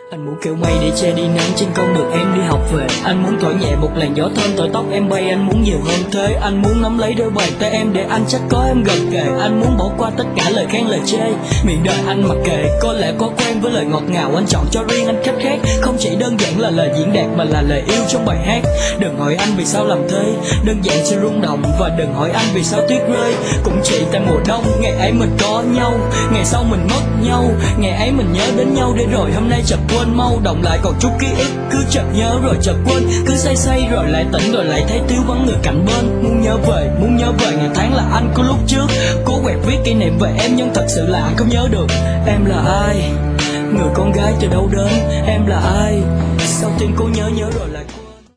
Anh muốn kêu mây để che đi nắng trên con đường em đi học về. Anh muốn thổi nhẹ một làn gió thơm thổi tóc em bay. Anh muốn nhiều hơn thế. Anh muốn nắm lấy đôi bàn tay em để anh chắc có em gần kề. Anh muốn bỏ qua tất cả lời khen lời chê, miệng đời anh mặc kệ. Có lẽ có quen với lời ngọt ngào, anh chọn cho riêng anh cách khác. Không chỉ đơn giản là lời diễn đạt mà là lời yêu trong bài hát. Đừng hỏi anh vì sao làm thế, đơn giản chỉ rung động. Và đừng hỏi anh vì sao tuyết rơi, cũng chỉ tại mùa đông. Ngày ấy mình có nhau, ngày sau mình mất nhau. Ngày ấy mình nhớ đến nhau để rồi hôm nay chợt quên mau. Động lại còn chút ký ức, cứ chợt nhớ rồi chợt quên. Cứ say say rồi lại tỉnh rồi lại thấy thiếu vắng người cạnh bên. Muốn nhớ về ngày tháng là anh của lúc trước. Cố quẹt viết kỷ niệm về em nhưng thật sự là anh không nhớ được. Em là ai, người con gái từ đâu đến? Em là ai, sau tiên cố nhớ rồi lại